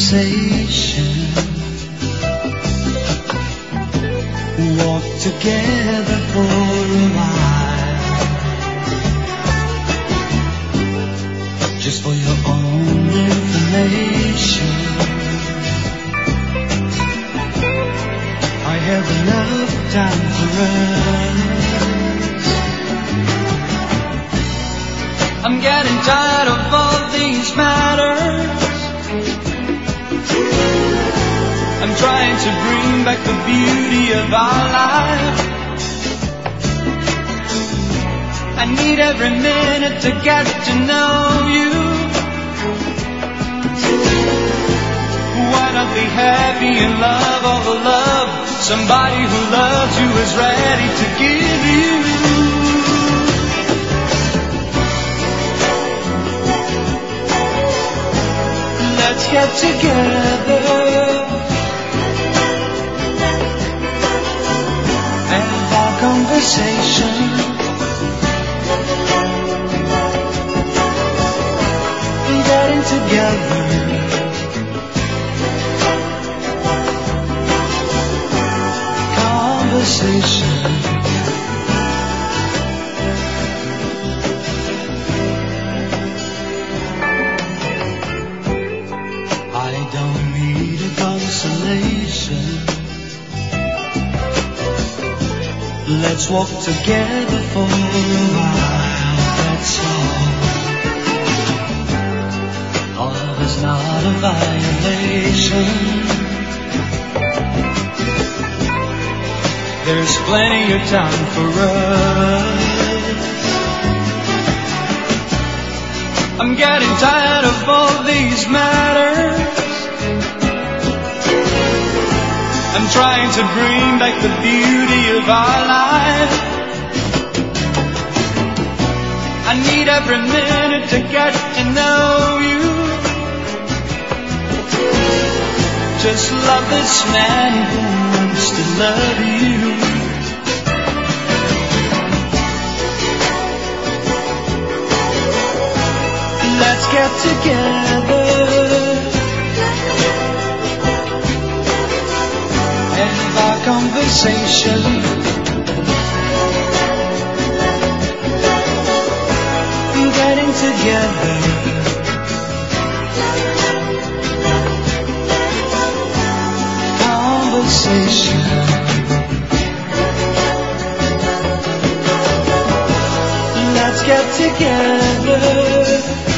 conversation. Walk together for a while, just for your own information. I have enough time for us. I'm getting tired of all these matters. I'm trying to bring back the beauty of our life. I need every minute to get to know you. Why not be happy and love all the love somebody who loves you is ready to give you? Let's get together and have our conversation. Getting together, conversation. I don't need a consolation. Let's walk together for a while, that's all. Love is not a violation. There's plenty of time for us. I'm getting tired of all these matters. I'm trying to bring back the beauty of our life. I need every minute to get to know you. Just love this man who wants to love you. Let's get together and have our conversation. Getting together, conversation. Let's get together